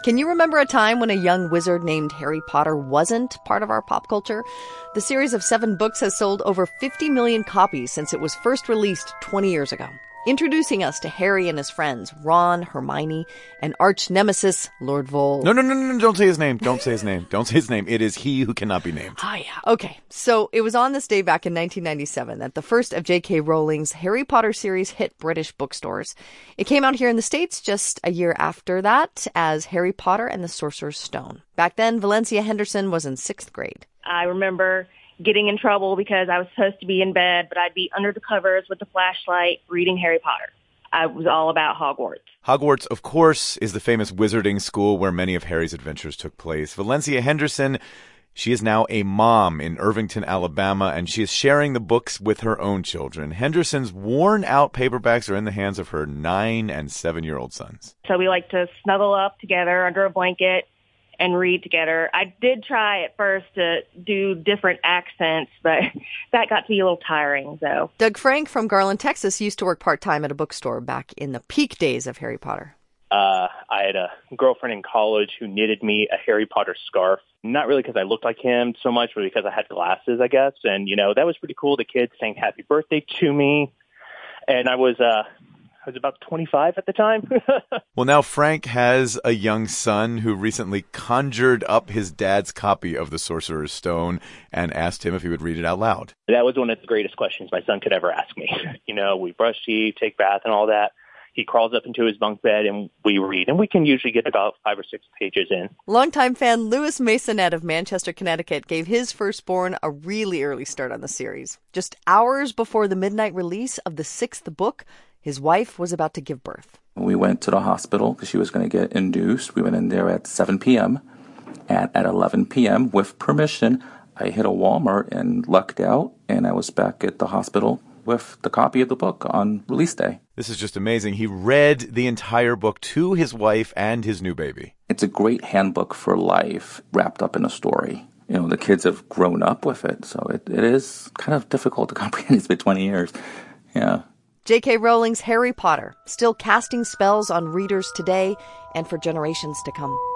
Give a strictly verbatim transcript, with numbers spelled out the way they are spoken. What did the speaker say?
Can you remember a time when a young wizard named Harry Potter wasn't part of our pop culture? The series of seven books has sold over fifty million copies since it was first released twenty years ago. Introducing us to Harry and his friends, Ron, Hermione, and arch nemesis, Lord Vol. No, no, no, no, no, don't say his name. Don't say his name. Don't say his name. It is he who cannot be named. Ah, yeah. Okay. So it was on this day back in nineteen ninety-seven that the first of J K. Rowling's Harry Potter series hit British bookstores. It came out here in the States just a year after that as Harry Potter and the Sorcerer's Stone. Back then, Valencia Henderson was in sixth grade. I remember getting in trouble because I was supposed to be in bed, but I'd be under the covers with the flashlight reading Harry Potter. I was all about Hogwarts. Hogwarts, of course, is the famous wizarding school where many of Harry's adventures took place. Valencia Henderson, she is now a mom in Irvington, Alabama, and she is sharing the books with her own children. Henderson's worn-out paperbacks are in the hands of her nine- and seven-year-old sons. So we like to snuggle up together under a blanket and read together. I did try at first to do different accents, but that got to be a little tiring, so. Doug Frank from Garland, Texas used to work part-time at a bookstore back in the peak days of Harry Potter. Uh, I had a girlfriend in college who knitted me a Harry Potter scarf. Not really because I looked like him so much, but because I had glasses, I guess. And, you know, that was pretty cool. The kids saying happy birthday to me. And I was, uh, I was about twenty-five at the time. Well, now Frank has a young son who recently conjured up his dad's copy of The Sorcerer's Stone and asked him if he would read it out loud. That was one of the greatest questions my son could ever ask me. You know, we brush teeth, take bath and all that. He crawls up into his bunk bed and we read, and we can usually get about five or six pages in. Longtime fan Louis Masonette of Manchester, Connecticut gave his firstborn a really early start on the series. Just hours before the midnight release of the sixth book, his wife was about to give birth. We went to the hospital because she was going to get induced. We went in there at seven p.m. And at eleven p.m., with permission, I hit a Walmart and lucked out, and I was back at the hospital with the copy of the book on release day. This is just amazing. He read the entire book to his wife and his new baby. It's a great handbook for life wrapped up in a story. You know, the kids have grown up with it, so it, it is kind of difficult to comprehend. It's been twenty years. Yeah. J K. Rowling's Harry Potter, still casting spells on readers today and for generations to come.